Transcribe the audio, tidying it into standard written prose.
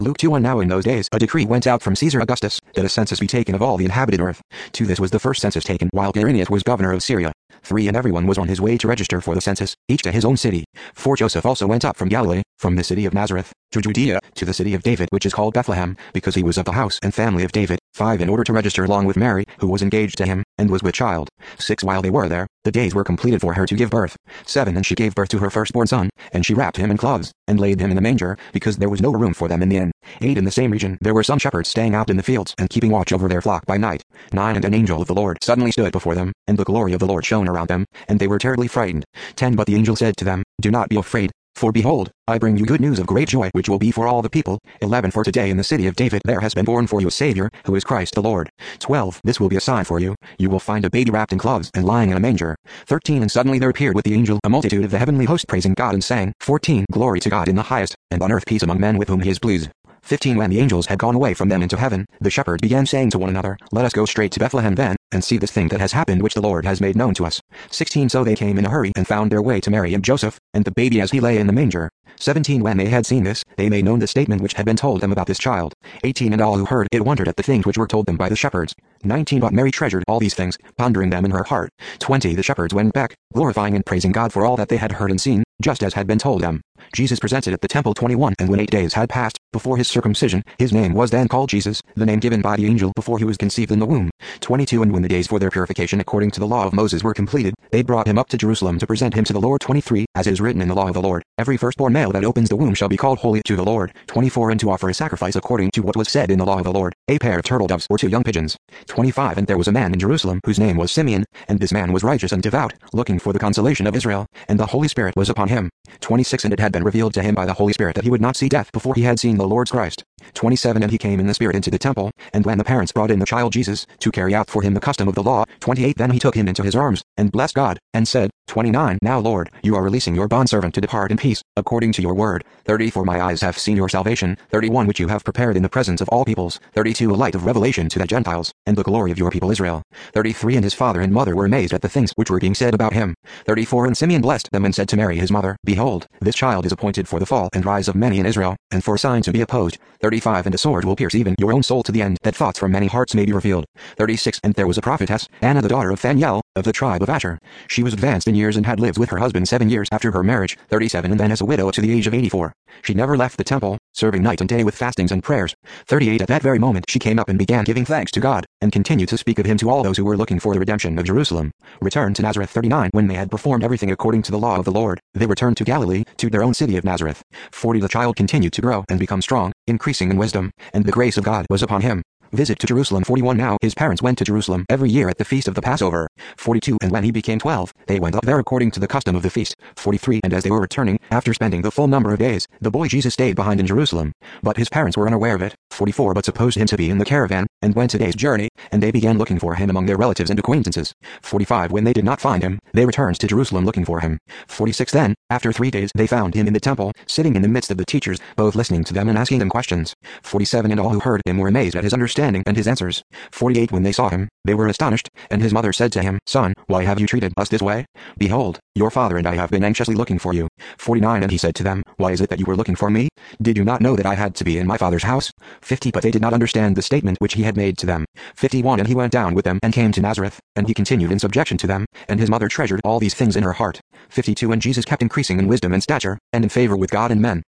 Luke 2:1. Now in those days a decree went out from Caesar Augustus, that a census be taken of all the inhabited earth. 2. This was the first census taken while Quirinius was governor of Syria. 3. And everyone was on his way to register for the census, each to his own city. 4. Joseph also went up from Galilee, from the city of Nazareth, to Judea, to the city of David which is called Bethlehem, because he was of the house and family of David. 5. In order to register along with Mary, who was engaged to him, and was with child. 6. While they were there, the days were completed for her to give birth. 7. And she gave birth to her firstborn son, and she wrapped him in cloths, and laid him in the manger, because there was no room for them in the inn. 8. In the same region there were some shepherds staying out in the fields, and keeping watch over their flock by night. 9. And an angel of the Lord suddenly stood before them, and the glory of the Lord shone around them, and they were terribly frightened. 10. But the angel said to them, Do not be afraid. For behold, I bring you good news of great joy which will be for all the people. 11. For today in the city of David there has been born for you a Savior, who is Christ the Lord. 12. This will be a sign for you. You will find a baby wrapped in cloths and lying in a manger. 13. And suddenly there appeared with the angel a multitude of the heavenly host praising God and saying, 14. Glory to God in the highest, and on earth peace among men with whom he is pleased. 15. When the angels had gone away from them into heaven, the shepherds began saying to one another, Let us go straight to Bethlehem then, and see this thing that has happened which the Lord has made known to us. 16. So they came in a hurry and found their way to Mary and Joseph, and the baby as he lay in the manger. 17. When they had seen this, they made known the statement which had been told them about this child. 18. And all who heard it wondered at the things which were told them by the shepherds. 19. But Mary treasured all these things, pondering them in her heart. 20. The shepherds went back, glorifying and praising God for all that they had heard and seen, just as had been told them. Jesus presented at the temple. 21. And when 8 days had passed, before his circumcision, his name was then called Jesus, the name given by the angel before he was conceived in the womb. 22. And when the days for their purification according to the law of Moses were completed, they brought him up to Jerusalem to present him to the Lord. 23. As is written in the law of the Lord, every firstborn male that opens the womb shall be called holy to the Lord. 24. And to offer a sacrifice according to what was said in the law of the Lord, a pair of turtle doves or 2 young pigeons. 25. And there was a man in Jerusalem whose name was Simeon, and this man was righteous and devout, looking for the consolation of Israel, and the Holy Spirit was upon him. 26. And it had been revealed to him by the Holy Spirit that he would not see death before he had seen the Lord's Christ. 27. And he came in the Spirit into the temple, and when the parents brought in the child Jesus, to carry out for him the custom of the law. 28. Then he took him into his arms, and blessed God, and said, 29. Now Lord, you are releasing your bondservant to depart in peace, according to your word. 30. For my eyes have seen your salvation. 31. Which you have prepared in the presence of all peoples. 32. A light of revelation to the Gentiles, and the glory of your people Israel. 33. And his father and mother were amazed at the things which were being said about him. 34. And Simeon blessed them and said to Mary his mother, Behold, this child is appointed for the fall and rise of many in Israel, and for a sign to be opposed. 35. And a sword will pierce even your own soul to the end, that thoughts from many hearts may be revealed. 36. And there was a prophetess, Anna the daughter of Phanuel, of the tribe of Asher. She was advanced in years and had lived with her husband 7 years after her marriage. 37. And then as a widow to the age of 84. She never left the temple, serving night and day with fastings and prayers. 38. At that very moment she came up and began giving thanks to God, and continued to speak of him to all those who were looking for the redemption of Jerusalem. Returned to Nazareth. 39. When they had performed everything according to the law of the Lord, they returned to Galilee, to their own city of Nazareth. 40. The child continued to grow and become strong, increasing in wisdom, and the grace of God was upon him. Visit to Jerusalem. 41. Now his parents went to Jerusalem every year at the feast of the Passover. 42. And when he became 12, they went up there according to the custom of the feast. 43. And as they were returning, after spending the full number of days, the boy Jesus stayed behind in Jerusalem. But his parents were unaware of it. 44. But supposed him to be in the caravan, and went a day's journey, and they began looking for him among their relatives and acquaintances. 45. When they did not find him, they returned to Jerusalem looking for him. 46. Then, after 3 days, they found him in the temple, sitting in the midst of the teachers, both listening to them and asking them questions. 47. And all who heard him were amazed at his understanding and his answers. 48. When they saw him, they were astonished, and his mother said to him, Son, why have you treated us this way? Behold, your father and I have been anxiously looking for you. 49. And he said to them, Why is it that you were looking for me? Did you not know that I had to be in my father's house? 50. But they did not understand the statement which he had made to them. 51. And he went down with them and came to Nazareth, and he continued in subjection to them, and his mother treasured all these things in her heart. 52. And Jesus kept increasing in wisdom and stature, and in favor with God and men.